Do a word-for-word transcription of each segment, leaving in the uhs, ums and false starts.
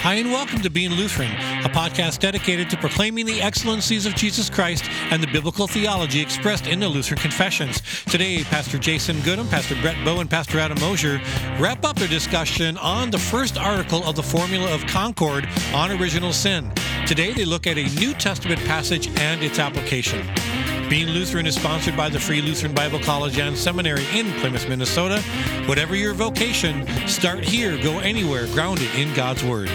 Hi, and welcome to Being Lutheran, a podcast dedicated to proclaiming the excellencies of Jesus Christ and the biblical theology expressed in the Lutheran Confessions. Today, Pastor Jason Goodham, Pastor Brett Bowe, and Pastor Adam Mosier wrap up their discussion on the first article of the Formula of Concord on original sin. Today, they look at a New Testament passage and its application. Being Lutheran is sponsored by the Free Lutheran Bible College and Seminary in Plymouth, Minnesota. Whatever your vocation, start here, go anywhere, grounded in God's Word.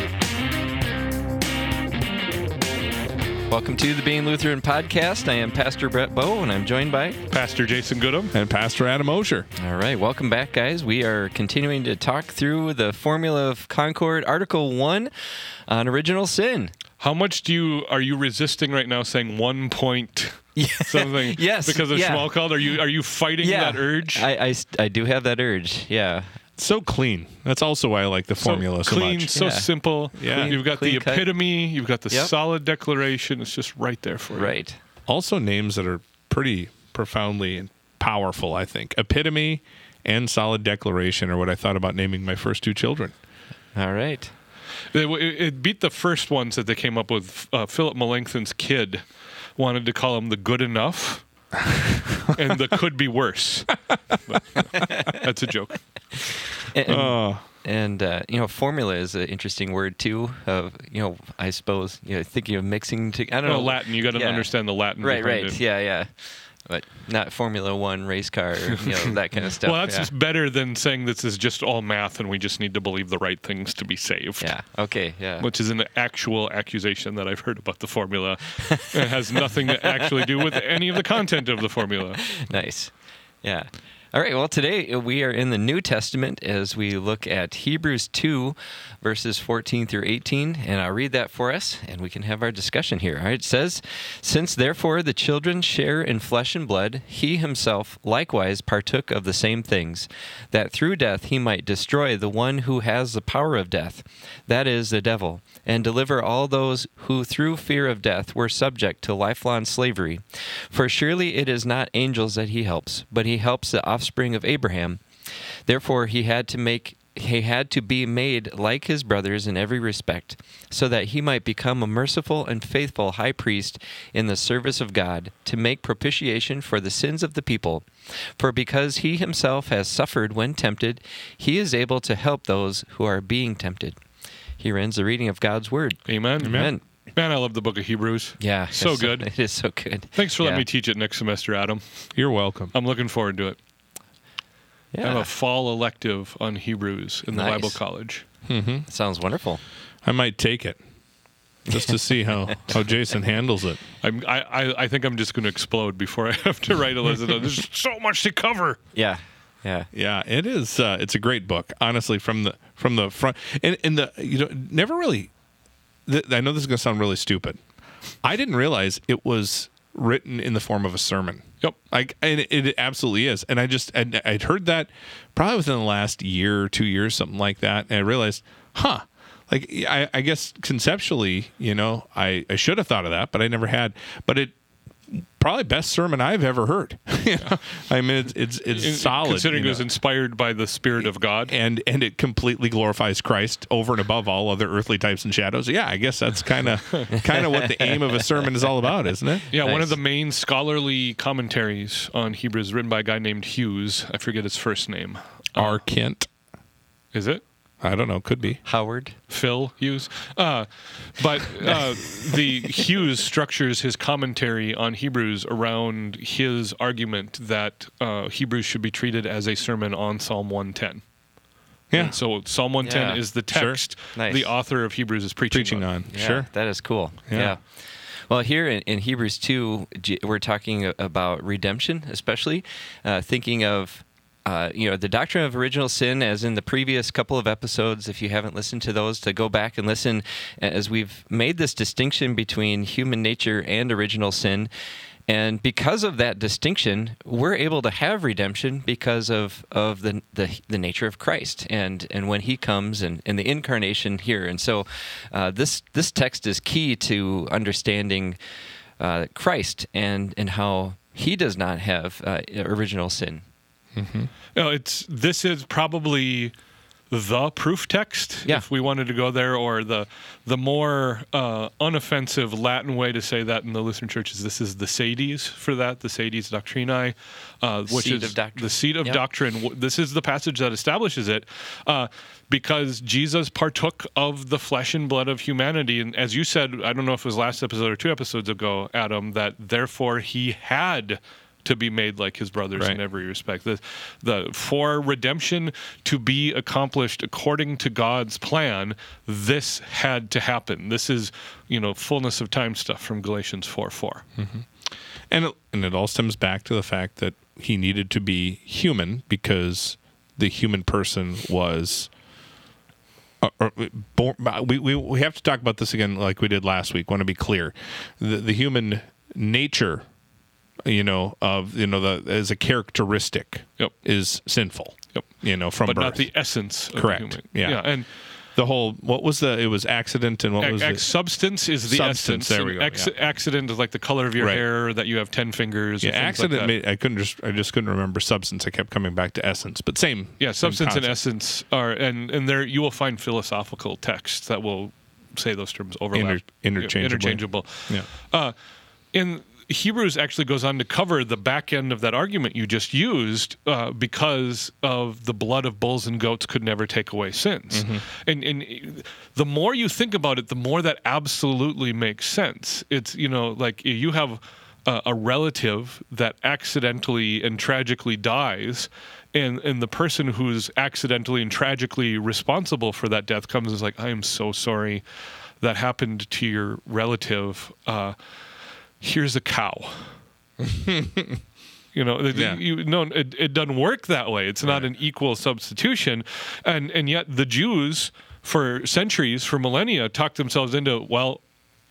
Welcome to the Being Lutheran podcast. I am Pastor Brett Bowe, and I'm joined by Pastor Jason Goodham and Pastor Adam Mosier. All right, welcome back, guys. We are continuing to talk through the Formula of Concord, Article one on original sin. How much do you are you resisting right now saying one point something? Yes. Because of yeah. Schmalkald? Are you are you fighting yeah. that urge? I, I, I do have that urge, yeah. So clean. That's also why I like the formula so, so clean, much. so Yeah. simple. Yeah. You've got Clean the cut. epitome. You've got the Yep. solid declaration. It's just right there for you. Right. Also names that are pretty profoundly powerful, I think. Epitome and solid declaration are what I thought about naming my first two children. All right. It, it beat the first ones that they came up with. Uh, Philip Melanchthon's kid wanted to call him the good enough and the could be worse. But, that's a joke. And, and, Oh, and, uh, you know, formula is an interesting word, too, of, you know, I suppose, you know, thinking of mixing to, I don't Well, know. Latin. You got to Yeah. understand the Latin. Right, behind right. it. Yeah, yeah. But not Formula One race car, or, you know, that kind of stuff. Well, that's yeah. just better than saying this is just all math and we just need to believe the right things to be saved. Yeah, okay, yeah. Which is an actual accusation that I've heard about the formula. It has nothing to actually do with any of the content of the formula. Nice. Yeah. All right, well, today we are in the New Testament as we look at Hebrews two, verses fourteen through eighteen, and I'll read that for us, and we can have our discussion here. All right, it says, "Since therefore the children share in flesh and blood, he himself likewise partook of the same things, that through death he might destroy the one who has the power of death, that is, the devil, and deliver all those who through fear of death were subject to lifelong slavery. For surely it is not angels that he helps, but he helps the offspring of Abraham. Therefore he had to make he had to be made like his brothers in every respect, so that he might become a merciful and faithful high priest in the service of God, to make propitiation for the sins of the people. For because he himself has suffered when tempted, he is able to help those who are being tempted." Here ends the reading of God's Word. Amen. Amen. Man, I love the book of Hebrews. Yeah. So it's good. It is so good. Thanks for letting Yeah. me teach it next semester, Adam. you're welcome. I'm looking forward to it. I have Yeah. a fall elective on Hebrews in the Nice. Bible College. That sounds wonderful. I might take it just to see how, how Jason handles it. I'm, I, I, I think I'm just going to explode before I have to write a lesson. There's so much to cover. Yeah. Yeah. Yeah, it is. Uh, it's a great book, honestly. From the from the front, and, and the you know never really. Th- I know this is going to sound really stupid. I didn't realize it was written in the form of a sermon. Yep. Like, and it, it absolutely is. And I just and I'd heard that probably within the last year or two years, something like that. And I realized, huh. Like I, I guess conceptually, you know, I, I should have thought of that, but I never had. But it. Probably best sermon I've ever heard. You know? I mean, it's it's, it's In- solid. Considering you it was know? inspired by the Spirit of God. and and it completely glorifies Christ over and above all other earthly types and shadows. Yeah, I guess that's kind of kind of what the aim of a sermon is all about, isn't it? Yeah, one Nice. of the main scholarly commentaries on Hebrews written by a guy named Hughes. I forget his first name. R. Kent. Is it? I don't know. Could be. Howard. Phil Hughes. Uh, but uh, the Hughes structures his commentary on Hebrews around his argument that uh, Hebrews should be treated as a sermon on Psalm one ten. Yeah. And so Psalm one ten Yeah. is the Sure. text Nice. the author of Hebrews is preaching, Preaching on. Yeah, Sure. that is cool. Yeah. Yeah. Well, here in, in Hebrews two, J- we're talking a- about redemption, especially uh, thinking of uh, you know the doctrine of original sin, as in the previous couple of episodes. If you haven't listened to those, to go back and listen, as we've made this distinction between human nature and original sin. And because of that distinction, we're able to have redemption because of, of the, the the nature of Christ and, and when He comes and, and the incarnation here. And so uh, this this text is key to understanding uh, Christ and, and how He does not have uh, original sin. Mm-hmm. No, it's this is probably the proof text, Yeah. if we wanted to go there, or the the more uh, unoffensive Latin way to say that in the Lutheran Church is this is the Sades for that, the Sades Doctrinae, uh, which Seat is of doctrine. the seat of Yep. doctrine. This is the passage that establishes it, uh, because Jesus partook of the flesh and blood of humanity, and as you said, I don't know if it was last episode or two episodes ago, Adam, that therefore he had to be made like his brothers Right. in every respect. The, the for redemption to be accomplished according to God's plan, this had to happen. This is, you know, fullness of time stuff from Galatians four four. And it, and it all stems back to the fact that he needed to be human because the human person was. Uh, uh, born, we, we we have to talk about this again, like we did last week. Want to be clear, the the human nature, you know, of you know the as a characteristic, Yep. is sinful. Yep. You know, from But birth. not the essence of Correct. the human. Yeah. Yeah. And the whole what was the it was accident and what Ac- was ac- it? substance is the Substance, essence. there we and go, Ex- yeah. Accident is like the color of your Right. hair, that you have ten fingers. Yeah, and things accident. Like that. made, I couldn't just I just couldn't remember substance. I kept coming back to essence, but same. Yeah, same substance and concept. essence are, and and there you will find philosophical texts that will say those terms overlap, Inter- interchangeably. interchangeable. Yeah. Uh, in Hebrews actually goes on to cover the back end of that argument you just used, uh, because of the blood of bulls and goats could never take away sins. Mm-hmm. And and the more you think about it, the more that absolutely makes sense. It's, you know, like you have a, a relative that accidentally and tragically dies, and and the person who's accidentally and tragically responsible for that death comes and is like, I am so sorry that happened to your relative. Uh, here's a cow. You know, it- Yeah. you no, it, it doesn't work that way. It's not Right. an equal substitution, and and yet the Jews for centuries, for millennia, talked themselves into, well,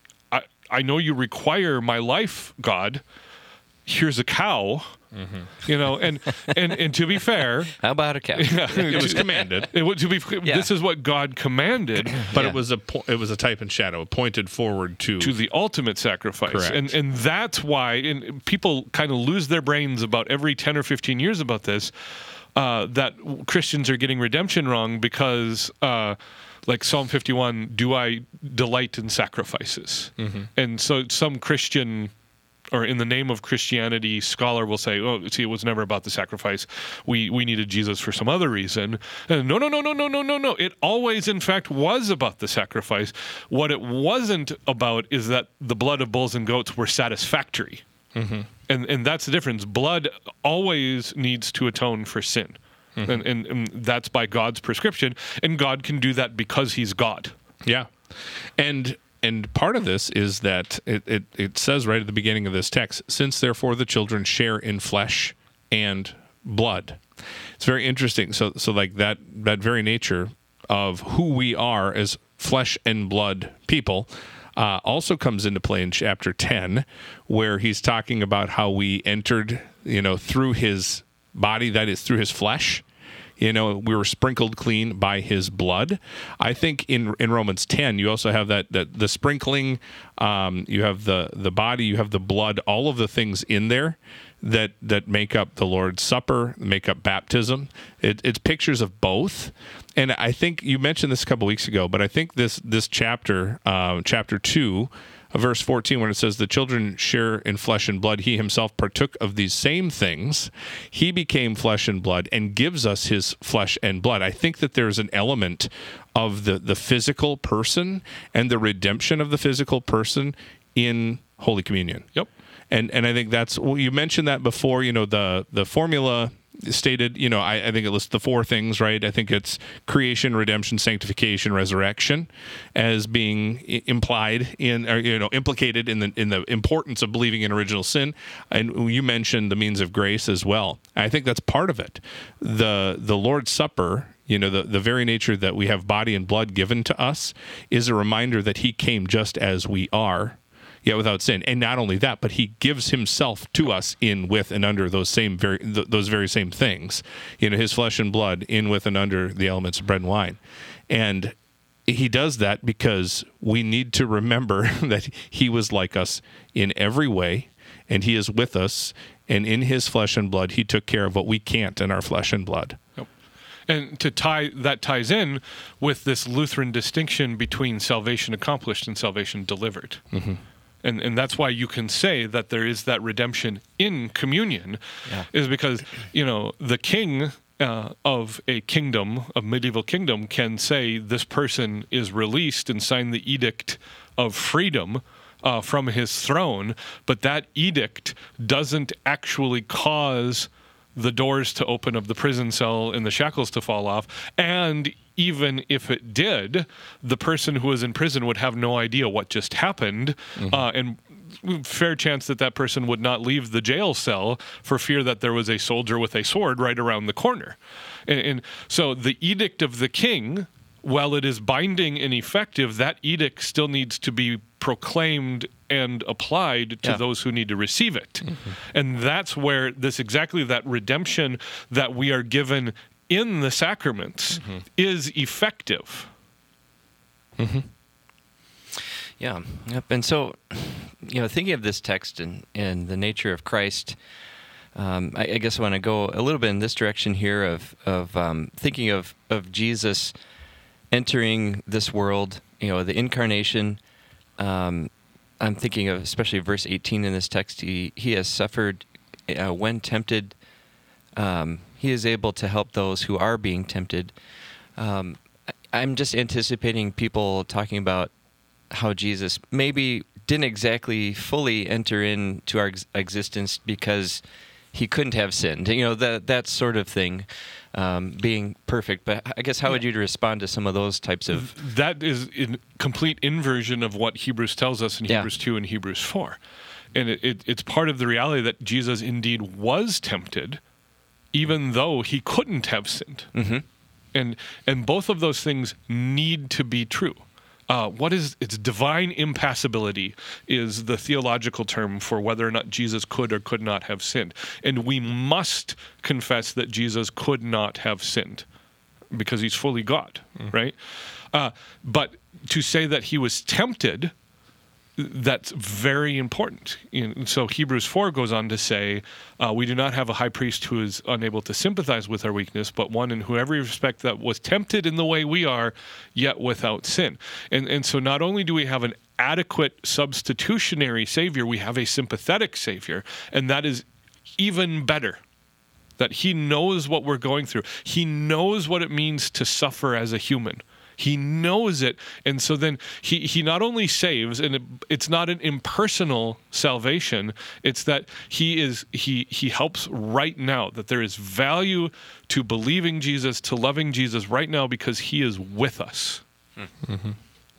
I I know you require my life, God. Here's a cow. You know, and and and to be fair, How about a cow? It was commanded, it, would- to be Yeah. this is what God commanded. but Yeah. it was a po- it was a type and shadow. It pointed forward to To the ultimate sacrifice. Correct. And and that's why and people kind of lose their brains about every ten or fifteen years about this, uh, that Christians are getting redemption wrong because, uh, like Psalm fifty-one, do I delight in sacrifices? Mm-hmm. And so some Christian, or in the name of Christianity, scholar will say, oh, see, it was never about the sacrifice. We we needed Jesus for some other reason. And no, no, no, no, no, no, no, no. It always, in fact, was about the sacrifice. What it wasn't about is that the blood of bulls and goats were satisfactory. Mm-hmm. And and that's the difference. Blood always needs to atone for sin. Mm-hmm. And, and, and that's by God's prescription. And God can do that because he's God. Yeah. And and part of this is that it, it, it says right at the beginning of this text, since therefore the children share in flesh and blood. It's very interesting. So so like that that very nature of who we are as flesh and blood people uh, also comes into play in chapter ten, where he's talking about how we entered, you know, through his body, that is through his flesh. You know, we were sprinkled clean by his blood. I think in in Romans ten, you also have that that the sprinkling, um, you have the the body, you have the blood, all of the things in there that that make up the Lord's Supper, make up baptism. It, it's pictures of both. And I think you mentioned this a couple weeks ago, but I think this this chapter, uh, chapter two, verse fourteen, when it says, the children share in flesh and blood, he himself partook of these same things. He became flesh and blood and gives us his flesh and blood. I think that there's an element of the, the physical person and the redemption of the physical person in Holy Communion. Yep. And and I think that's, well, you mentioned that before, you know, the, the formula stated, you know, I, I think it lists the four things, right? I think it's creation, redemption, sanctification, resurrection as being I- implied in, or, you know, implicated in the in the importance of believing in original sin. And you mentioned the means of grace as well. I think that's part of it. The the Lord's Supper, you know, the, the very nature that we have body and blood given to us is a reminder that he came just as we are, yet without sin. And not only that, but he gives himself to us in, with, and under those same very th- those very same things. You know, his flesh and blood in, with, and under the elements of bread and wine. And he does that because we need to remember that he was like us in every way, and he is with us, and in his flesh and blood, he took care of what we can't in our flesh and blood. Yep. And to tie that ties in with this Lutheran distinction between salvation accomplished and salvation delivered. Mm-hmm. And and that's why you can say that there is that redemption in communion, yeah. is because, you know, the king uh, of a kingdom, a medieval kingdom, can say this person is released and sign the edict of freedom uh, from his throne, but that edict doesn't actually cause the doors to open of the prison cell and the shackles to fall off. And even if it did, the person who was in prison would have no idea what just happened. Mm-hmm. Uh, and fair chance that that person would not leave the jail cell for fear that there was a soldier with a sword right around the corner. And, and so the edict of the king, while it is binding and effective, that edict still needs to be proclaimed and applied to yeah. those who need to receive it. Mm-hmm. And that's where this exactly that redemption that we are given in the sacraments mm-hmm. is effective. Mm-hmm. Yeah. Yep. And so, you know, thinking of this text and, and the nature of Christ, um, I, I guess I want to go a little bit in this direction here of, of um, thinking of, of Jesus entering this world, you know, the incarnation. Um, I'm thinking of especially verse eighteen in this text. He he has suffered uh, when tempted. Um, he is able to help those who are being tempted. Um, I'm just anticipating people talking about how Jesus maybe didn't exactly fully enter into our ex- existence because he couldn't have sinned. You know, that that sort of thing. Um, being perfect, but I guess how would you respond to some of those types of... That is in complete inversion of what Hebrews tells us in yeah. Hebrews two and Hebrews four. And it, it, it's part of the reality that Jesus indeed was tempted, even though he couldn't have sinned. Mm-hmm. And and both of those things need to be true. Uh, what is it's divine impassibility is the theological term for whether or not Jesus could or could not have sinned. And we must confess that Jesus could not have sinned because he's fully God, mm. right? Uh, but to say that he was tempted, that's very important. And so Hebrews four goes on to say, uh, we do not have a high priest who is unable to sympathize with our weakness, but one in who every respect that was tempted in the way we are, yet without sin. And, and so not only do we have an adequate substitutionary Savior, we have a sympathetic Savior, and that is even better. That he knows what we're going through. He knows what it means to suffer as a human. He knows it, and so then he, he not only saves, and it, it's not an impersonal salvation. It's that he is he he helps right now. That there is value to believing Jesus, to loving Jesus right now, because he is with us. Mm-hmm.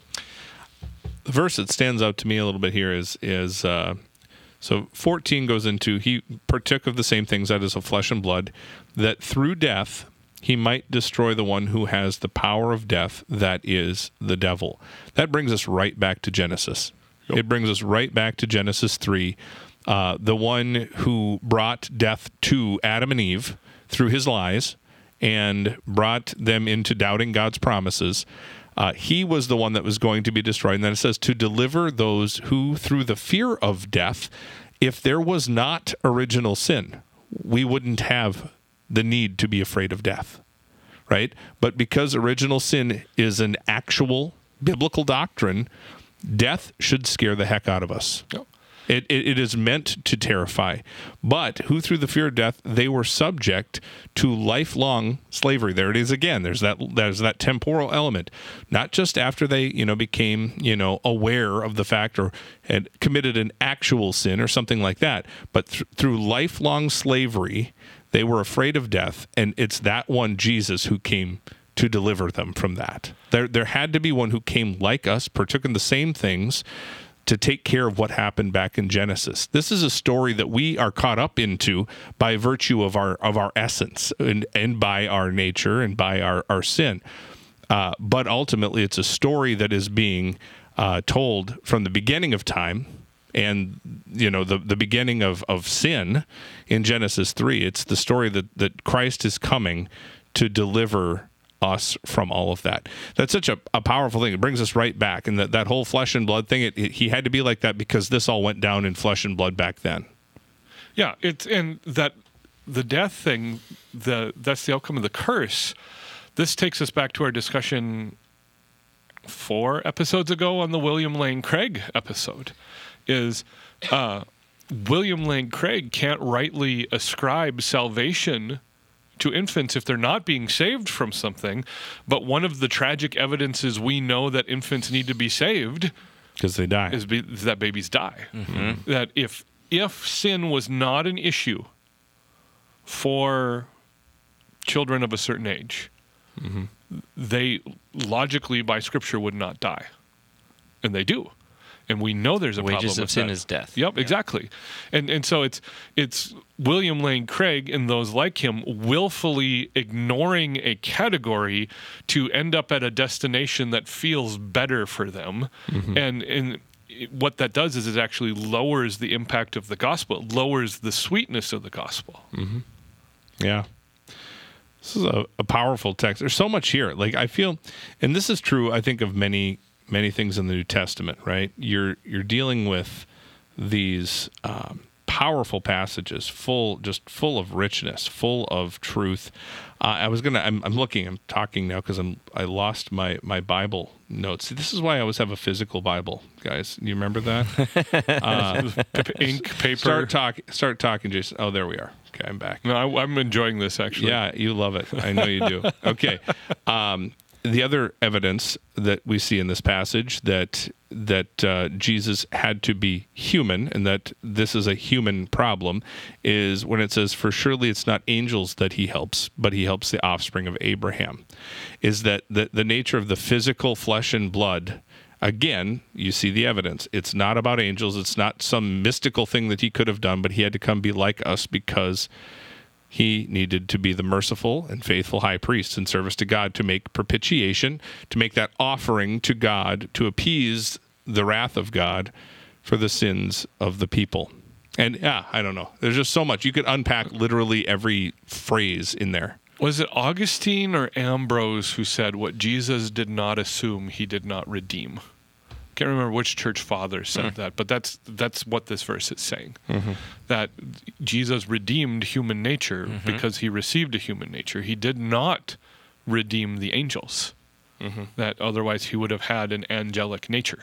The verse that stands out to me a little bit here is is uh, so fourteen goes into he partook of the same things that is of flesh and blood, that through death he might destroy the one who has the power of death, that is the devil. That brings us right back to Genesis. Yep. It brings us right back to Genesis three. Uh, the one who brought death to Adam and Eve through his lies and brought them into doubting God's promises. Uh, he was the one that was going to be destroyed. And then it says, to deliver those who, through the fear of death, if there was not original sin, we wouldn't have the need to be afraid of death, right? But because original sin is an actual biblical doctrine, death should scare the heck out of us. Yep. It, it, it is meant to terrify. But who through the fear of death, they were subject to lifelong slavery. There it is again. There's that there's that temporal element. Not just after they, you know, became, you know, aware of the fact or had committed an actual sin or something like that, but th- through lifelong slavery, they were afraid of death, and it's that one, Jesus, who came to deliver them from that. There there had to be one who came like us, partook in the same things, to take care of what happened back in Genesis. This is a story that we are caught up into by virtue of our of our essence and, and by our nature and by our, our sin. Uh, but ultimately, it's a story that is being uh, told from the beginning of time, and you know the, the beginning of, of sin in Genesis three. It's the story that, that Christ is coming to deliver us from all of that. That's such a, a powerful thing. It brings us right back. And that, that whole flesh and blood thing, it, it, he had to be like that because this all went down in flesh and blood back then. Yeah, it's and that the death thing, the that's the outcome of the curse. this takes us back to our discussion four episodes ago on the William Lane Craig episode. Is uh, William Lane Craig can't rightly ascribe salvation to infants if they're not being saved from something, but one of the tragic evidences we know that infants need to be saved because they die is, be, is that babies die. Mm-hmm. That if if sin was not an issue for children of a certain age, mm-hmm. they logically by Scripture would not die, and they do. And we know there's a Wages problem with of sin that. is death. Yep, Yeah. exactly. And and so it's it's William Lane Craig and those like him willfully ignoring a category to end up at a destination that feels better for them. Mm-hmm. And and it, what that does is it actually lowers the impact of the gospel, it lowers the sweetness of the gospel. Mm-hmm. Yeah. This is a, a powerful text. There's so much here. Like I feel, and this is true, I think, of many many things in the New Testament, right? You're you're dealing with these um, powerful passages, full just full of richness, full of truth. Uh, I was gonna. I'm, I'm looking. I'm talking now because I'm. I lost my my Bible notes. See, this is why I always have a physical Bible, guys. You remember that? uh, Ink, paper. Start talking. Start talking, Jason. Oh, there we are. Okay, I'm back. No, I, I'm enjoying this actually. Yeah, you love it. I know you do. Okay. Um, the other evidence that we see in this passage that that uh, Jesus had to be human and that this is a human problem is when it says, "For surely it's not angels that he helps, but he helps the offspring of Abraham." Is that the, the nature of the physical flesh and blood? Again, you see the evidence. It's not about angels. It's not some mystical thing that he could have done, but he had to come be like us because he needed to be the merciful and faithful high priest in service to God to make propitiation, to make that offering to God, to appease the wrath of God for the sins of the people. And yeah, I don't know. There's just so much. You could unpack literally every phrase in there. Was it Augustine or Ambrose who said what Jesus did not assume, he did not redeem? Can't remember which church father said mm. that, but that's that's what this verse is saying. Mm-hmm. That Jesus redeemed human nature mm-hmm. because he received a human nature. He did not redeem the angels. Mm-hmm. That otherwise he would have had an angelic nature.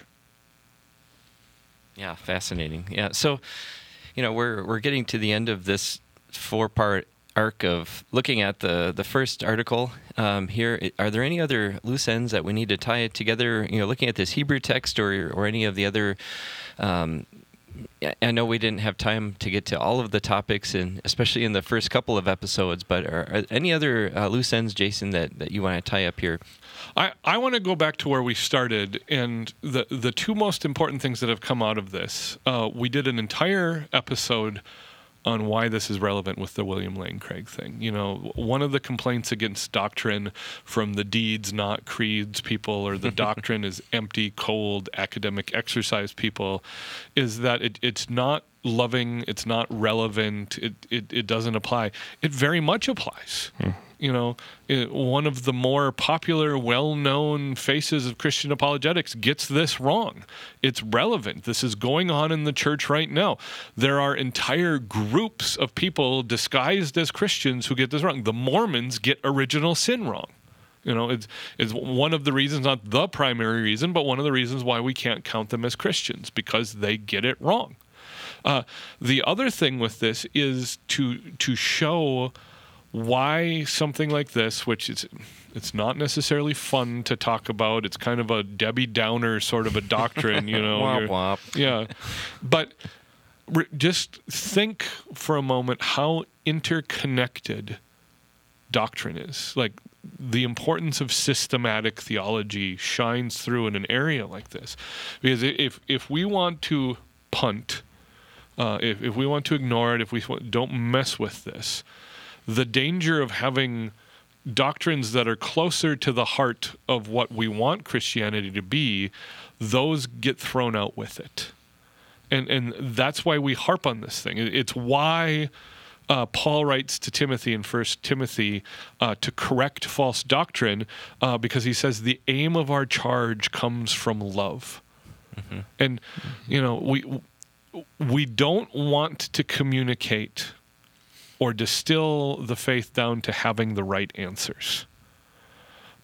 Yeah, fascinating. Yeah, so you know we're we're getting to the end of this four-part arc of looking at the the first article um, here. Are there any other loose ends that we need to tie it together? You know, looking at this Hebrew text or or any of the other. Um, I know we didn't have time to get to all of the topics, and especially in the first couple of episodes. But are, are any other uh, loose ends, Jason, that, that you want to tie up here? I, I want to go back to where we started, and the the two most important things that have come out of this. Uh, we did an entire episode on why this is relevant with the William Lane Craig thing. You know, one of the complaints against doctrine from the deeds, not creeds people, or the doctrine is empty, cold, academic exercise people, is that it, it's not loving, it's not relevant, it, it, it doesn't apply. It very much applies. Hmm. You know, it, one of the more popular, well-known faces of Christian apologetics gets this wrong. It's relevant. This is going on in the church right now. There are entire groups of people disguised as Christians who get this wrong. The Mormons get original sin wrong. You know, it's, it's one of the reasons, not the primary reason, but one of the reasons why we can't count them as Christians, because they get it wrong. Uh, the other thing with this is to to show why something like this, which is it's not necessarily fun to talk about. It's kind of a Debbie Downer sort of a doctrine, you know. womp womp. Yeah, but re- just think for a moment how interconnected doctrine is. Like the importance of systematic theology shines through in an area like this, because if if we want to punt, uh, if if we want to ignore it, if we don't mess with this. The danger of having doctrines that are closer to the heart of what we want Christianity to be, those get thrown out with it. And and that's why we harp on this thing. It's why uh, Paul writes to Timothy in First Timothy uh, to correct false doctrine, uh, because he says the aim of our charge comes from love. Mm-hmm. And, you know, we we don't want to communicate or distill the faith down to having the right answers.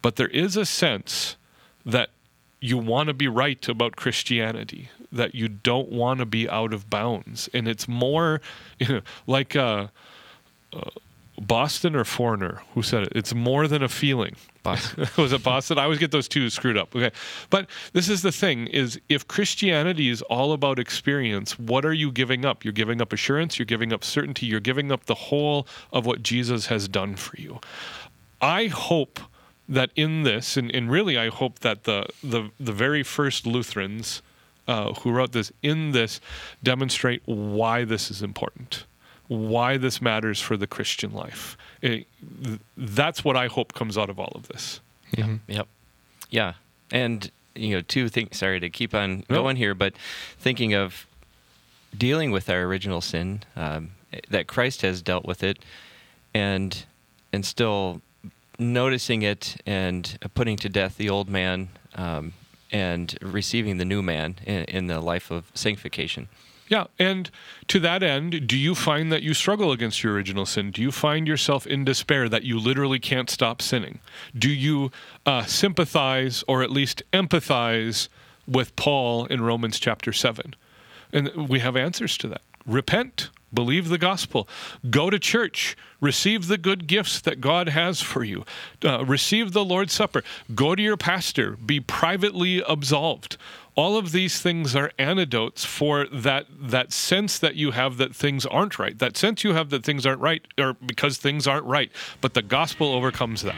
But there is a sense that you want to be right about Christianity, that you don't want to be out of bounds. And it's more, you know, like uh, uh, Boston or Foreigner, who said it? It's more than a feeling. Boston. Was it Boston? I always get those two screwed up. Okay. But this is the thing, is if Christianity is all about experience, what are you giving up? You're giving up assurance, you're giving up certainty, you're giving up the whole of what Jesus has done for you. I hope that in this, and, and really I hope that the the, the very first Lutherans uh, who wrote this, in this, demonstrate why this is important, why this matters for the Christian life. It, that's what I hope comes out of all of this. Mm-hmm. Yep. Yeah. And, you know, two things, sorry to keep on going here, but thinking of dealing with our original sin, um, that Christ has dealt with it, and and still noticing it and putting to death the old man, um, and receiving the new man in, in the life of sanctification. Yeah, and to that end, do you find that you struggle against your original sin? Do you find yourself in despair that you literally can't stop sinning? Do you uh, sympathize or at least empathize with Paul in Romans chapter seven? And we have answers to that. Repent, believe the gospel, go to church, receive the good gifts that God has for you, uh, receive the Lord's Supper, go to your pastor, be privately absolved. All of these things are antidotes for that that sense that you have that things aren't right. That sense you have that things aren't right, or because things aren't right. But the gospel overcomes that.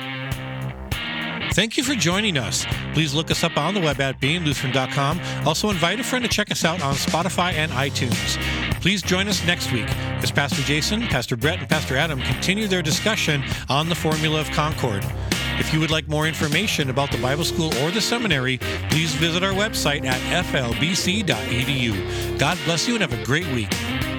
Thank you for joining us. Please look us up on the web at being lutheran dot com. Also invite a friend to check us out on Spotify and iTunes. Please join us next week as Pastor Jason, Pastor Brett, and Pastor Adam continue their discussion on the Formula of Concord. If you would like more information about the Bible School or the seminary, please visit our website at f l b c dot e d u. God bless you and have a great week.